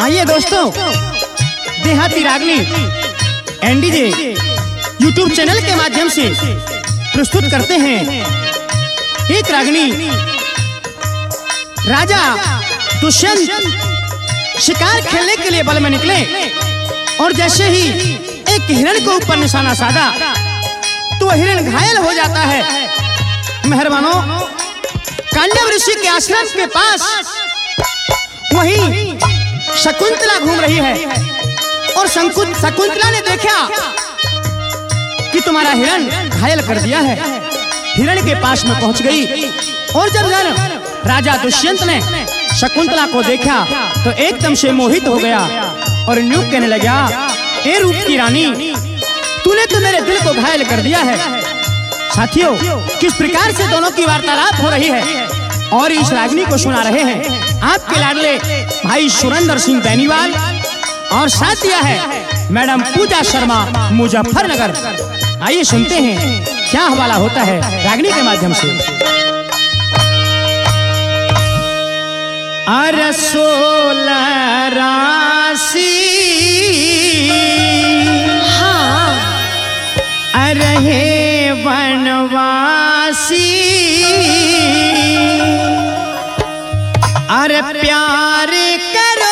आइए दोस्तों, देहाती रागनी एनडीजे यूट्यूब चैनल के माध्यम से प्रस्तुत करते हैं एक रागनी। राजा दुष्यंत शिकार खेलने के लिए बल में निकले और जैसे ही एक हिरण को ऊपर निशाना साधा तो हिरण घायल हो जाता है। मेहरबानों, कांडव ऋषि के आश्रम के पास वहीं शकुंतला घूम रही है और शकुंतला ने देखा कि तुम्हारा हिरण घायल कर दिया है। हिरण के पास में पहुंच गई और जब राजा दुष्यंत ने शकुंतला को देखा तो एकदम से मोहित हो गया और न्यू कहने लगा, ए रूप की रानी, तूने तो मेरे दिल को घायल कर दिया है। साथियों, किस प्रकार से दोनों की वार्तालाप हो रही है और इस रागनी को सुना रहे हैं आपके लाडले भाई सुरेंद्र सिंह बेनीवाल और साथ दिया है मैडम पूजा शर्मा मुजफ्फरनगर। आइए सुनते हैं क्या हवाला होता है रागनी के माध्यम से। अरे 16 राशि रहे वनवासी, अरे प्यार कर